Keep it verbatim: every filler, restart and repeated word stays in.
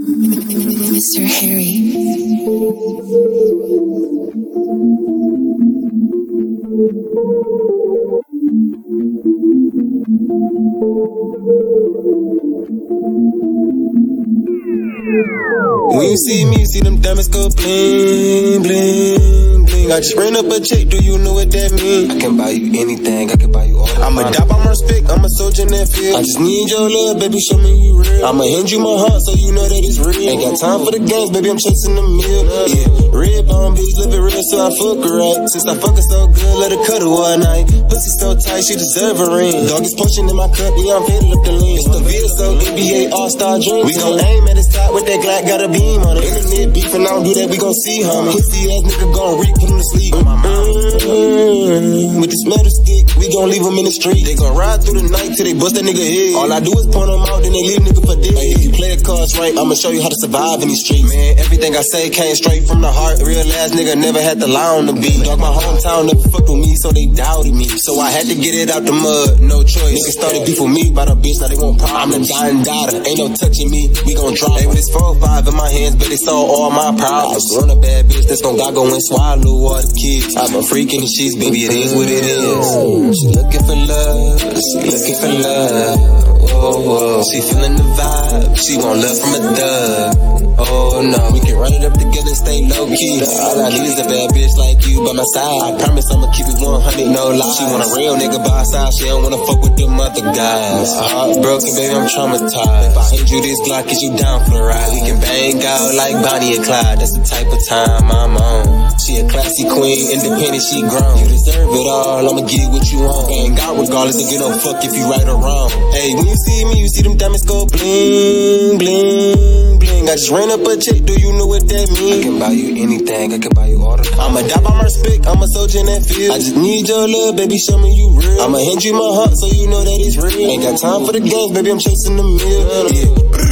Mister Harry. When you see me, you see them diamonds go bling, bling, bling. I just ran up a check, do you know what that mean? I can buy you anything, I can buy you all. I'ma die by my respect, I'm a soldier in that field. I just need your love, baby, show me you real. I'ma hand you my heart so you know that it's real. Ain't got time for the games, baby, I'm chasing the meal. Yeah, red bone bitch, live it real, so I fuck her right. Since I fuck her so good, let her cut her all night. Pussy so tight, she deserve a ring. Dog is potion in my cup, yeah, I'm faded up the lean. It's the Vita, so N B A All-Star dream. We gon' aim at his top with that Glock, got a beam on it. Internet beef and I don't do that, we gon' see, homie. Pussy ass nigga gon' reap, put him to sleep. Mm-hmm. With this metal stick, we gon' leave him in the street. They gon' ride through the night till they bust that nigga head. All I do is point them out, then they leave nigga for dead. Hey, if you play the cards right, I'ma show you how to survive in these streets. Man, everything I say came straight from the heart. Real ass nigga never had to lie on the beat. Dog, my hometown never fucked with me, so they doubted me. So I had to get it out the mud, no choice. Niggas started beef with me by the bitch, now they want problems. I'm the dying daughter, ain't no touching me, we gon' drop. Hey, with this four five in my hands, but it's all all my problems. Run a bad bitch that's gon' go and swallow all the kids. I'm a freak in the sheets, baby, it is what it is. She looking for love, she looking for love. Whoa, whoa. She feeling the vibe, she want love from a dub. Oh no, we can run it up together, stay low key. All I need is a bad bitch like you by my side. I promise I'ma keep it one hundred, no lie. She want a real nigga by her side, she don't wanna fuck with them other guys. Heartbroken, baby, I'm traumatized. If I hand you this Glock, is you down for the ride? We can bang out like Bonnie and Clyde, that's the type of time I'm on. She a classy queen, independent, she grown. You deserve it all, I'ma give what you want. Bang out regardless, don't get no fuck if you right or wrong. Hey, when you see me, you see them diamonds go bling, bling, bling. I just ran up a check, do you know what that mean? I can buy you anything, I can buy you all the time. I'ma die by my respect, I'm a soldier in that field. I just need your love, baby, show me you real. I'ma hand you my heart so you know that it's real. Ain't got time for the games, baby, I'm chasing the meal. Yeah.